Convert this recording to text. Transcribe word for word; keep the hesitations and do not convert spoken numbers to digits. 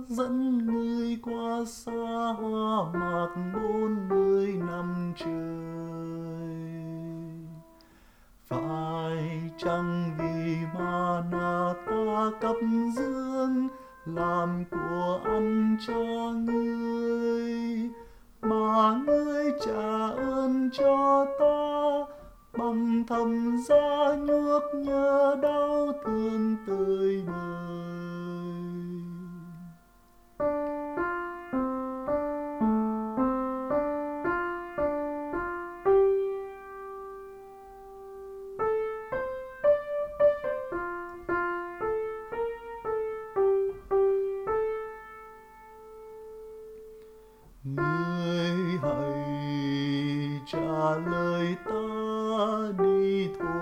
dẫn ngươi qua sa mạc bốn mươi năm trời. Phải chăng vì mana ta cấp dưỡng làm của ăn cho ngươi, mà ngươi trả ơn cho ta bằng thầm giá nhuốc nhớ đau thương tươi bời. Ngươi hãy trả lời ta đi thôi.